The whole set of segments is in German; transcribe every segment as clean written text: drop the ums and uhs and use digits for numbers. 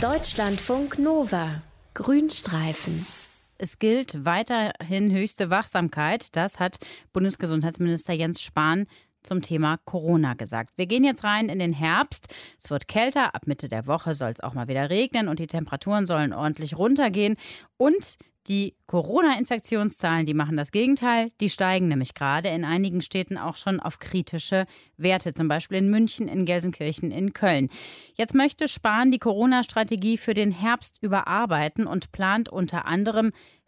Deutschlandfunk Nova. Grünstreifen. Es gilt weiterhin höchste Wachsamkeit. Das hat Bundesgesundheitsminister Jens Spahn zum Thema Corona gesagt. Wir gehen jetzt rein in den Herbst. Es wird kälter. Ab Mitte der Woche soll es auch mal wieder regnen und die Temperaturen sollen ordentlich runtergehen. Und die Corona-Infektionszahlen, die machen das Gegenteil. Die steigen nämlich gerade in einigen Städten auch schon auf kritische Werte. Zum Beispiel in München, in Gelsenkirchen, in Köln. Jetzt möchte Spahn die Corona-Strategie für den Herbst überarbeiten und plant unter anderem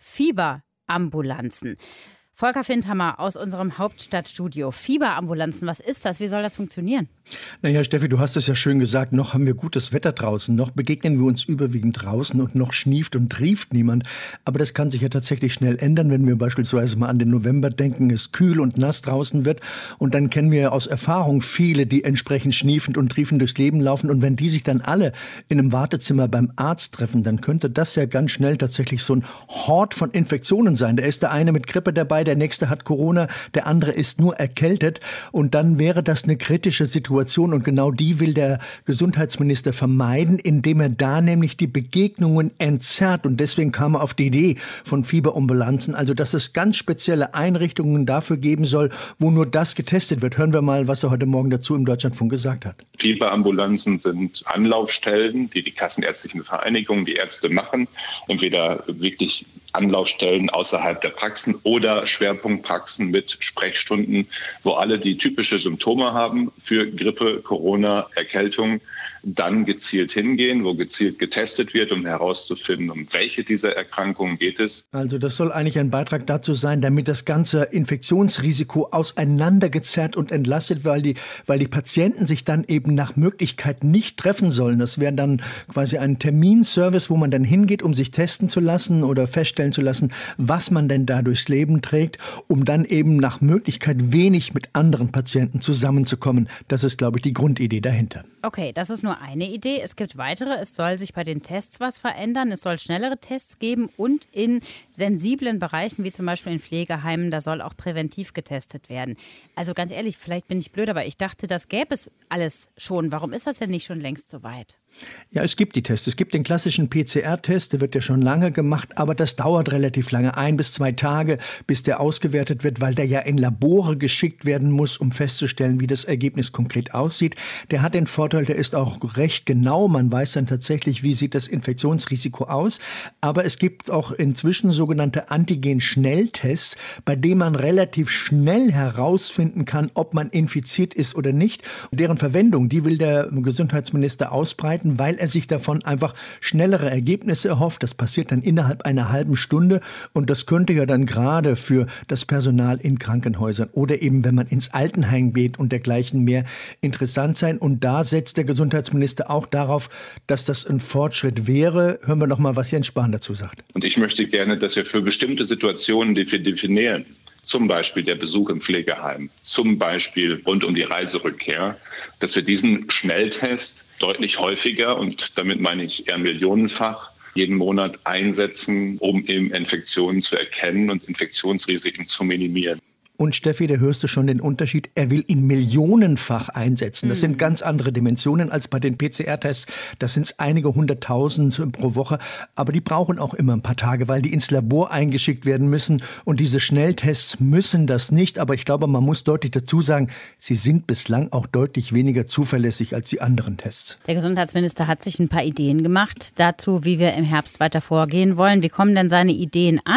Fieberambulanzen. Volker Findhammer aus unserem Hauptstadtstudio. Fieberambulanzen, was ist das? Wie soll das funktionieren? Naja, Steffi, du hast es ja schön gesagt, noch haben wir gutes Wetter draußen, noch begegnen wir uns überwiegend draußen und noch schnieft und trieft niemand. Aber das kann sich ja tatsächlich schnell ändern, wenn wir beispielsweise mal an den November denken, es kühl und nass draußen wird. Und dann kennen wir aus Erfahrung viele, die entsprechend schniefend und triefend durchs Leben laufen. Und wenn die sich dann alle in einem Wartezimmer beim Arzt treffen, dann könnte das ja ganz schnell tatsächlich so ein Hort von Infektionen sein. Da ist der eine mit Grippe dabei, der nächste hat Corona, der andere ist nur erkältet. Und dann wäre das eine kritische Situation. Und genau die will der Gesundheitsminister vermeiden, indem er da nämlich die Begegnungen entzerrt. Und deswegen kam er auf die Idee von Fieberambulanzen, also dass es ganz spezielle Einrichtungen dafür geben soll, wo nur das getestet wird. Hören wir mal, was er heute Morgen dazu im Deutschlandfunk gesagt hat. Fieberambulanzen sind Anlaufstellen, die kassenärztlichen Vereinigungen, die Ärzte machen. Entweder wirklich Anlaufstellen außerhalb der Praxen oder Schwerpunktpraxen mit Sprechstunden, wo alle, die typische Symptome haben für Grippe, Corona, Erkältung, dann gezielt hingehen, wo gezielt getestet wird, um herauszufinden, um welche dieser Erkrankungen geht es. Also das soll eigentlich ein Beitrag dazu sein, damit das ganze Infektionsrisiko auseinandergezerrt und entlastet, weil die Patienten sich dann eben nach Möglichkeit nicht treffen sollen. Das wäre dann quasi ein Terminservice, wo man dann hingeht, um sich testen zu lassen oder feststellen zu lassen, was man denn da durchs Leben trägt, um dann eben nach Möglichkeit wenig mit anderen Patienten zusammenzukommen. Das ist, glaube ich, die Grundidee dahinter. Okay, das ist nur eine Idee. Es gibt weitere. Es soll sich bei den Tests was verändern. Es soll schnellere Tests geben und in sensiblen Bereichen, wie zum Beispiel in Pflegeheimen, da soll auch präventiv getestet werden. Also ganz ehrlich, vielleicht bin ich blöd, aber ich dachte, das gäbe es alles schon. Warum ist das denn nicht schon längst so weit? Ja, es gibt die Tests. Es gibt den klassischen PCR-Test, der wird ja schon lange gemacht, aber das dauert relativ lange, 1 bis 2 Tage, bis der ausgewertet wird, weil der ja in Labore geschickt werden muss, um festzustellen, wie das Ergebnis konkret aussieht. Der hat den Vorteil, der ist auch recht genau. Man weiß dann tatsächlich, wie sieht das Infektionsrisiko aus. Aber es gibt auch inzwischen sogenannte Antigen-Schnelltests, bei denen man relativ schnell herausfinden kann, ob man infiziert ist oder nicht. Und deren Verwendung, die will der Gesundheitsminister ausbreiten, weil er sich davon einfach schnellere Ergebnisse erhofft. Das passiert dann innerhalb einer halben Stunde und das könnte ja dann gerade für das Personal in Krankenhäusern oder eben, wenn man ins Altenheim geht und dergleichen mehr interessant sein. Und da setzt der Gesundheitsminister auch darauf, dass das ein Fortschritt wäre. Hören wir noch mal, was Jens Spahn dazu sagt. Und ich möchte gerne, dass wir für bestimmte Situationen, die wir definieren, zum Beispiel der Besuch im Pflegeheim, zum Beispiel rund um die Reiserückkehr, dass wir diesen Schnelltest deutlich häufiger, und damit meine ich eher millionenfach, jeden Monat einsetzen, um eben Infektionen zu erkennen und Infektionsrisiken zu minimieren. Und Steffi, da hörst du schon den Unterschied. Er will ihn millionenfach einsetzen. Das sind ganz andere Dimensionen als bei den PCR-Tests. Das sind einige hunderttausend pro Woche. Aber die brauchen auch immer ein paar Tage, weil die ins Labor eingeschickt werden müssen. Und diese Schnelltests müssen das nicht. Aber ich glaube, man muss deutlich dazu sagen, sie sind bislang auch deutlich weniger zuverlässig als die anderen Tests. Der Gesundheitsminister hat sich ein paar Ideen gemacht dazu, wie wir im Herbst weiter vorgehen wollen. Wie kommen denn seine Ideen an?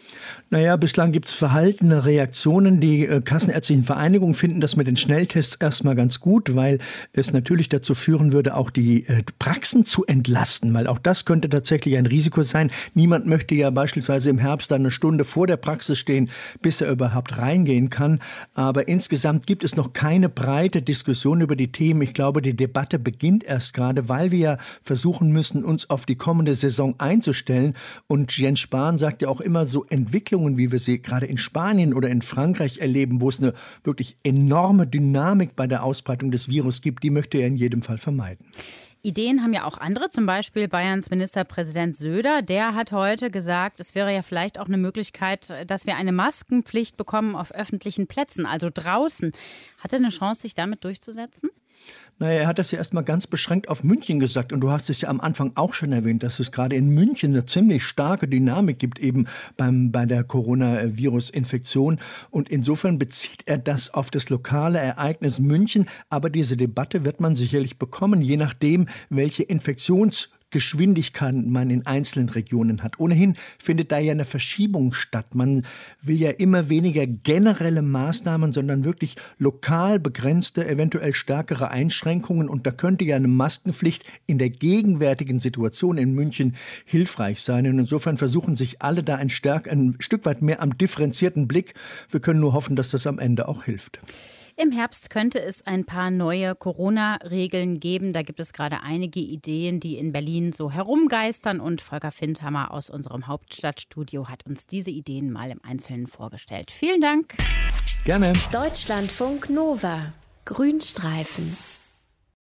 Naja, bislang gibt es verhaltene Reaktionen. Die kassenärztlichen Vereinigungen finden das mit den Schnelltests erstmal ganz gut, weil es natürlich dazu führen würde, auch die Praxen zu entlasten, weil auch das könnte tatsächlich ein Risiko sein. Niemand möchte ja beispielsweise im Herbst dann eine Stunde vor der Praxis stehen, bis er überhaupt reingehen kann. Aber insgesamt gibt es noch keine breite Diskussion über die Themen. Ich glaube, die Debatte beginnt erst gerade, weil wir ja versuchen müssen, uns auf die kommende Saison einzustellen. Und Jens Spahn sagt ja auch immer, so Entwicklungen, wie wir sie gerade in Spanien oder in Frankreich erleben, wo es eine wirklich enorme Dynamik bei der Ausbreitung des Virus gibt, die möchte er in jedem Fall vermeiden. Ideen haben ja auch andere, zum Beispiel Bayerns Ministerpräsident Söder. Der hat heute gesagt, es wäre ja vielleicht auch eine Möglichkeit, dass wir eine Maskenpflicht bekommen auf öffentlichen Plätzen, also draußen. Hat er eine Chance, sich damit durchzusetzen? Naja, er hat das ja erstmal ganz beschränkt auf München gesagt. Und du hast es ja am Anfang auch schon erwähnt, dass es gerade in München eine ziemlich starke Dynamik gibt, eben bei der Coronavirus-Infektion. Und insofern bezieht er das auf das lokale Ereignis München. Aber diese Debatte wird man sicherlich bekommen, je nachdem, welche Infektionsgeschwindigkeit man in einzelnen Regionen hat. Ohnehin findet da ja eine Verschiebung statt. Man will ja immer weniger generelle Maßnahmen, sondern wirklich lokal begrenzte, eventuell stärkere Einschränkungen. Und da könnte ja eine Maskenpflicht in der gegenwärtigen Situation in München hilfreich sein. Und insofern versuchen sich alle da ein Stück weit mehr am differenzierten Blick. Wir können nur hoffen, dass das am Ende auch hilft. Im Herbst könnte es ein paar neue Corona-Regeln geben. Da gibt es gerade einige Ideen, die in Berlin so herumgeistern. Und Volker Findhammer aus unserem Hauptstadtstudio hat uns diese Ideen mal im Einzelnen vorgestellt. Vielen Dank. Gerne. Deutschlandfunk Nova. Grünstreifen.